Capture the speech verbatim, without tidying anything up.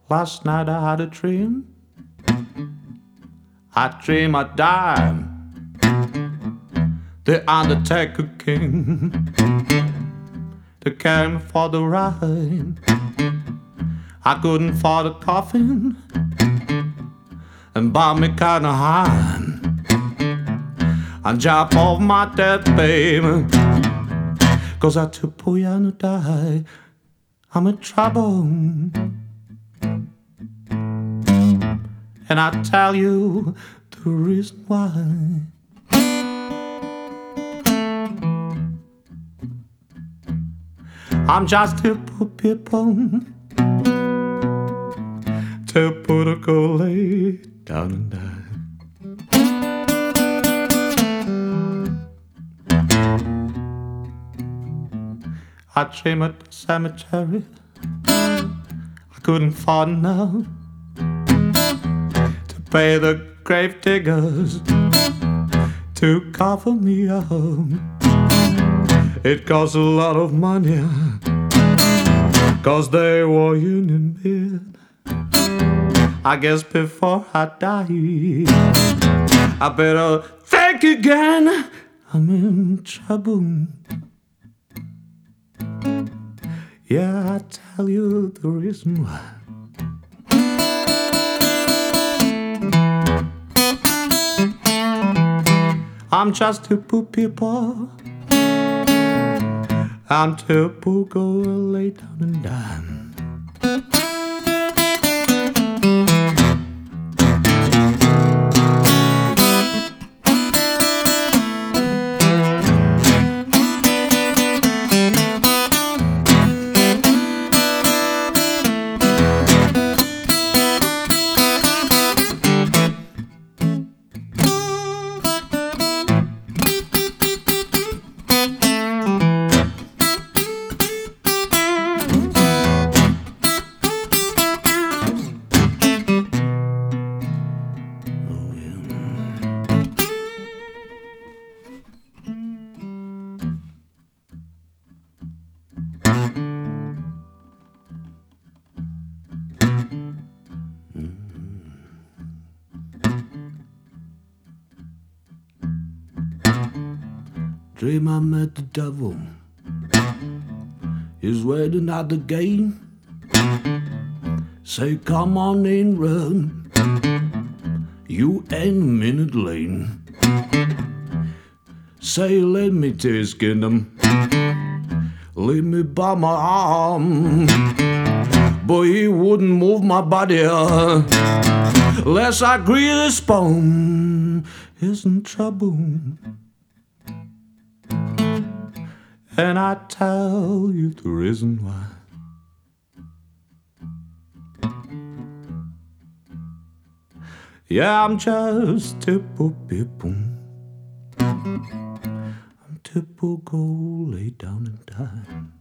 Last night I had a dream. I dream I died. The Undertaker King, they came for the ride. I couldn't afford a coffin and buy me kinda high and jump off my dead baby, cause I too poor to die. I'm in trouble, and I tell you the reason why. I'm just too poor people to put a go lay down and die. I dream at the cemetery. I couldn't afford enough to pay the grave diggers to cover me up. It cost a lot of money, cause they were union men. I guess before I die, I better think again. I'm in trouble. Yeah, I tell you the reason why. I'm just too poor people. I'm too poor, go lay down and die. Dream I met the devil. He's waiting at the gate. Say, come on in, run. You ain't a minute late. Say, let me to his kingdom. Lead me by my arm. But he wouldn't move my body lest I grease his bone. He's in trouble, and I tell you the reason why. Yeah, I'm just too poor people. I'm too poor, go lay down and die.